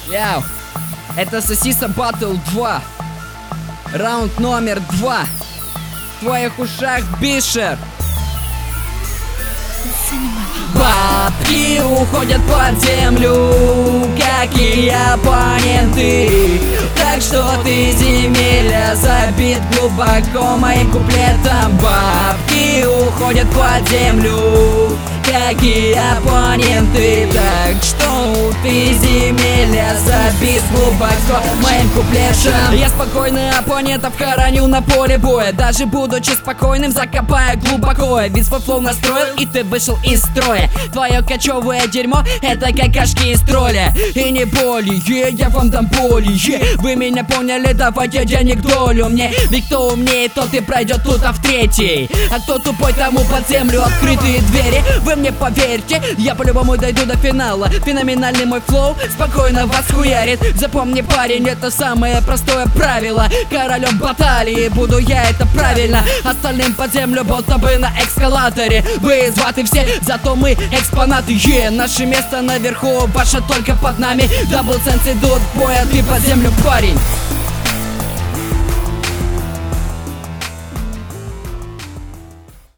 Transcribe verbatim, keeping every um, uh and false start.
Яу, это Сосиса Баттл два. Раунд номер два. В твоих ушах Бишер. Бабки уходят под землю, как и оппоненты. Так что ты, земля, забит глубоко моим куплетом. Бабки уходят под землю, как и оппоненты. Так что ты, земля, забит глубоко моим куплетом. Я спокойно оппонентов хороню на поле боя. Даже будучи спокойным, закопаю глубоко. Ведь свой флоу настроил, и ты вышел из строя. Твое кочевое дерьмо — это какашки из тролля. И не более, я вам дам более. Вы меня поняли, давайте денег долю мне. Ведь кто умнее, тот и пройдет тут, а в третий. А кто тупой, тому под землю открытые двери. Вы мне поверьте, я по-любому дойду до финала. Феноменальный мой флоу спокойно вас хуярит. Запомни, парень, это самое простое правило. Королем баталии буду я, это правильно. Остальным под землю, будто бы на эскалаторе. Вы зваты все, зато мы экспонаты. Е, наше место наверху, ваше только под нами. Дабл сенс идут в бой, а ты под землю, парень.